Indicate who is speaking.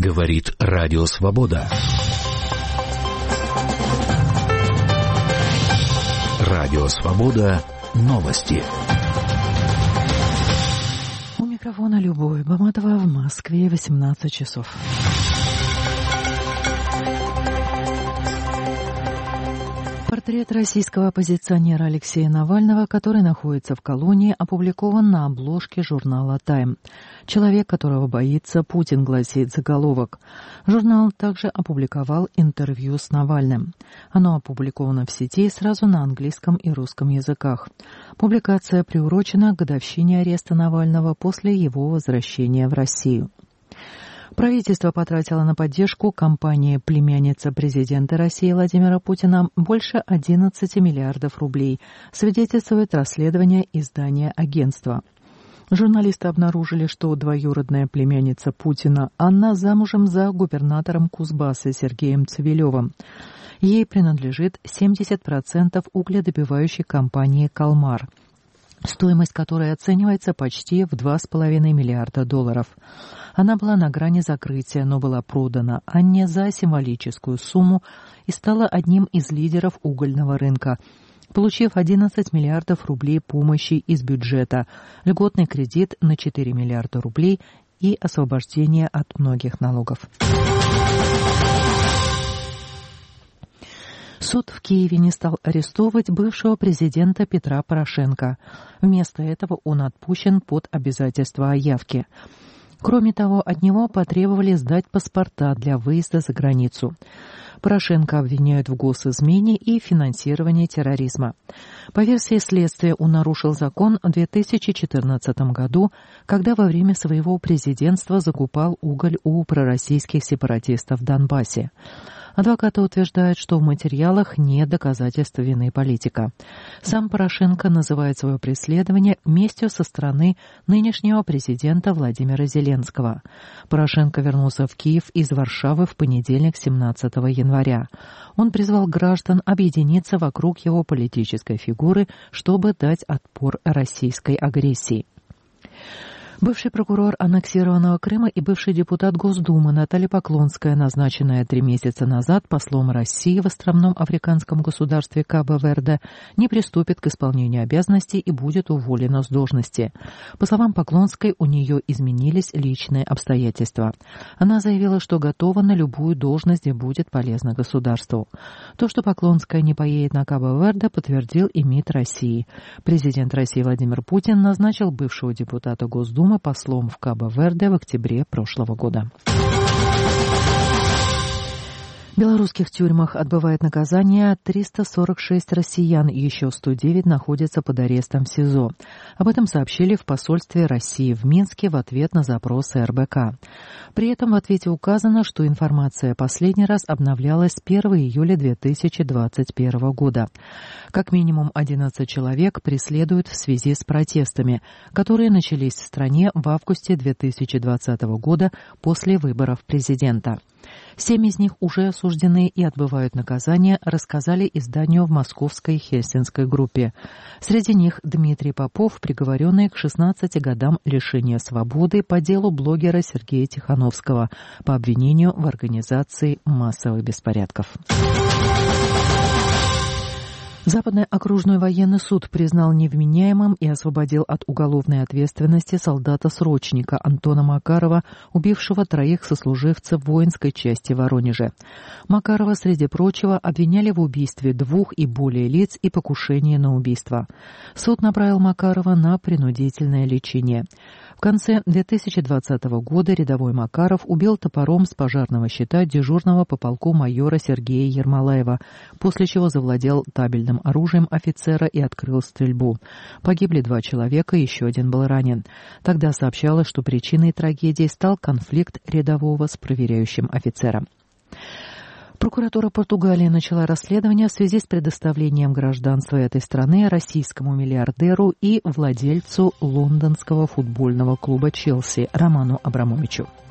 Speaker 1: Говорит Радио Свобода. Радио Свобода. Новости.
Speaker 2: У микрофона Любовь Баматова, в Москве 18 часов. Портрет российского оппозиционера Алексея Навального, который находится в колонии, опубликован на обложке журнала «Тайм». «Человек, которого боится Путин», гласит заголовок. Журнал также опубликовал интервью с Навальным. Оно опубликовано в сети сразу на английском и русском языках. Публикация приурочена к годовщине ареста Навального после его возвращения в Россию. Правительство потратило на поддержку кампании племянницы президента России Владимира Путина больше 11 миллиардов рублей, свидетельствует расследование издания агентства. Журналисты обнаружили, что двоюродная племянница Путина Анна замужем за губернатором Кузбасса Сергеем Цивилевым. Ей принадлежит 70% угледобывающей компании «Калмар», стоимость которой оценивается почти в $2,5 миллиарда. Она была на грани закрытия, но была продана Анне за символическую сумму и стала одним из лидеров угольного рынка, получив 11 миллиардов рублей помощи из бюджета, льготный кредит на 4 миллиарда рублей и освобождение от многих налогов. Суд в Киеве не стал арестовывать бывшего президента Петра Порошенко. Вместо этого он отпущен под обязательство о явке. Кроме того, от него потребовали сдать паспорта для выезда за границу. Порошенко обвиняют в госизмене и финансировании терроризма. По версии следствия, он нарушил закон в 2014 году, когда во время своего президентства закупал уголь у пророссийских сепаратистов в Донбассе. Адвокаты утверждают, что в материалах нет доказательств вины политика. Сам Порошенко называет свое преследование местью со стороны нынешнего президента Владимира Зеленского. Порошенко вернулся в Киев из Варшавы в понедельник, 17 января. Он призвал граждан объединиться вокруг его политической фигуры, чтобы дать отпор российской агрессии. Бывший прокурор аннексированного Крыма и бывший депутат Госдумы Наталья Поклонская, назначенная 3 месяца назад послом России в островном африканском государстве Кабо-Верде, не приступит к исполнению обязанностей и будет уволена с должности. По словам Поклонской, у нее изменились личные обстоятельства. Она заявила, что готова на любую должность, где будет полезно государству. То, что Поклонская не поедет на Кабо-Верде, подтвердил и МИД России. Президент России Владимир Путин назначил бывшего депутата Госдумы послом в Кабо-Верде в октябре прошлого года. В белорусских тюрьмах отбывает наказание 346 россиян, и еще 109 находятся под арестом в СИЗО. Об этом сообщили в посольстве России в Минске в ответ на запросы РБК. При этом в ответе указано, что информация последний раз обновлялась с 1 июля 2021 года. Как минимум 11 человек преследуют в связи с протестами, которые начались в стране в августе 2020 года после выборов президента. 7 из них уже осуждены и отбывают наказание, рассказали изданию в московской Хельсинской группе. Среди них Дмитрий Попов, приговоренный к 16 годам лишения свободы по делу блогера Сергея Тихановского по обвинению в организации массовых беспорядков. Западный окружной военный суд признал невменяемым и освободил от уголовной ответственности солдата-срочника Антона Макарова, убившего 3 сослуживцев воинской части в Воронеже. Макарова, среди прочего, обвиняли в убийстве 2 и более лиц и покушении на убийство. Суд направил Макарова на принудительное лечение. В конце 2020 года рядовой Макаров убил топором с пожарного щита дежурного по полку майора Сергея Ермолаева, после чего завладел табельным оружием офицера и открыл стрельбу. Погибли 2 человека, еще 1 был ранен. Тогда сообщалось, что причиной трагедии стал конфликт рядового с проверяющим офицером. Прокуратура Португалии начала расследование в связи с предоставлением гражданства этой страны российскому миллиардеру и владельцу лондонского футбольного клуба «Челси» Роману Абрамовичу.